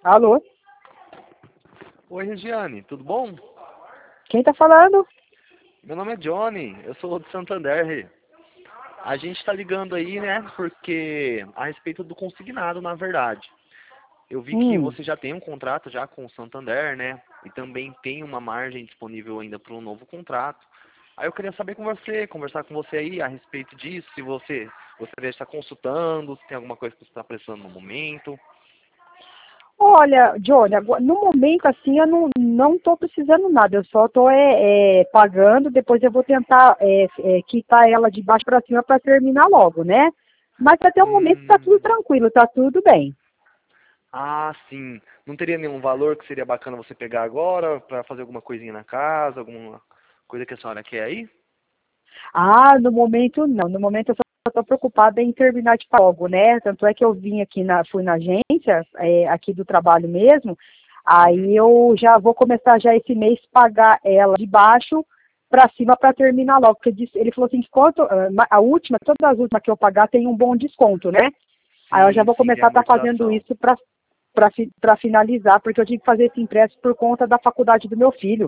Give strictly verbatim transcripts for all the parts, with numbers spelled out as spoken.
Alô? Oi, Regiane, tudo bom? Quem tá falando? Meu nome é Johnny, eu sou de Santander. Rê. A gente está ligando aí, né, porque a respeito do consignado, na verdade. Eu vi que Hum. você já tem um contrato já com o Santander, né, e também tem uma margem disponível ainda para um novo contrato. Aí eu queria saber com você, conversar com você aí a respeito disso, se você gostaria de estar consultando, se tem alguma coisa que você está precisando no momento. Olha, Johnny, agora, no momento assim eu não, não tô precisando nada, eu só tô é, é, pagando, depois eu vou tentar é, é, quitar ela de baixo para cima para terminar logo, né? Mas até o momento tá tudo Hum, tranquilo, tá tudo bem. ah, sim. Não teria nenhum valor que seria bacana você pegar agora para fazer alguma coisinha na casa, alguma coisa que a senhora quer aí? Ah, no momento não, no momento eu só estou preocupada em terminar de pagar logo, né? Tanto é que eu vim aqui na, fui na agência, é, aqui do trabalho mesmo, Uhum. aí eu já vou começar já esse mês pagar ela de baixo para cima para terminar logo, porque disse- ele falou assim, quanto, a última, todas as últimas que eu pagar tem um bom desconto, né? Aí eu já Sim, vou sim, tem começar a estar fazendo amortização. isso para para finalizar, porque eu tive que fazer esse empréstimo por conta da faculdade do meu filho.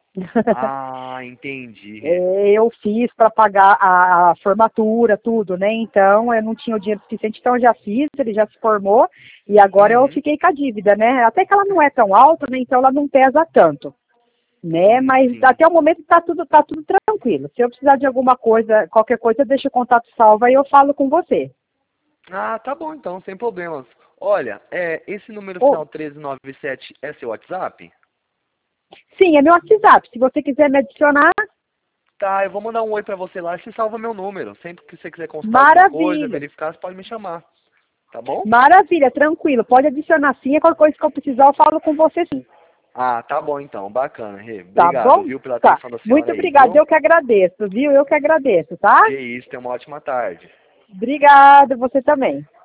Ah, entendi. É, eu fiz para pagar a, a formatura, tudo, né? Então eu não tinha o dinheiro suficiente, então eu já fiz, ele já se formou e agora eu Uhum. fiquei com a dívida, né? Até que ela não é tão alta, né? Então ela não pesa tanto, né? Sim, Mas sim. até o momento tá tudo, tá tudo tranquilo. Se eu precisar de alguma coisa, qualquer coisa, deixa o contato salvo aí eu falo com você. Ah, tá bom então, sem problemas. Olha, é, esse número Oh, final treze noventa e sete é seu WhatsApp? sim, é meu WhatsApp. Se você quiser me adicionar, Tá, eu vou mandar um oi pra você lá e você salva meu número. Sempre que você quiser consultar alguma coisa, maravilha. verificar, você pode me chamar. Tá bom? Maravilha, tranquilo. Pode adicionar sim, qualquer coisa que eu precisar eu falo com você sim. Ah, tá bom então, bacana, Rê. Tá Obrigado, bom? viu, pela Tá. atenção da Muito senhora aí, obrigada. viu? Eu que agradeço, viu? Eu que agradeço, tá? Que isso, tenha uma ótima tarde. Obrigada, você também.